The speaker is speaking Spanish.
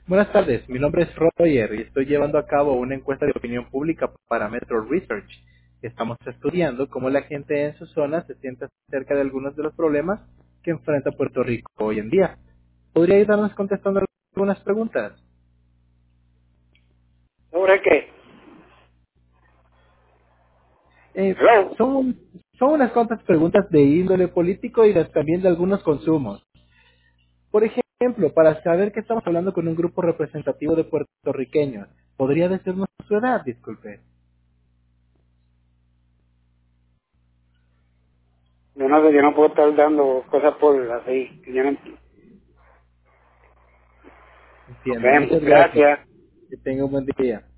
Buenas tardes, mi nombre es Roger y estoy llevando a cabo una encuesta de opinión pública para Metro Research. Estamos estudiando cómo la gente en su zona se siente acerca de algunos de los problemas que enfrenta Puerto Rico hoy en día. ¿Podría ayudarnos contestando algunas preguntas? ¿Sobre qué? Eh, Hello. son, son unas cuantas preguntas de índole político y también de algunos consumos. Por ejemplo, para saber que estamos hablando con un grupo representativo de puertorriqueños, ¿podría decirnos su edad? Disculpe. Yo no puedo estar dando cosas por así. Que yo no... Ok, Entiendo, muchas gracias. gracias. Que tenga un buen día.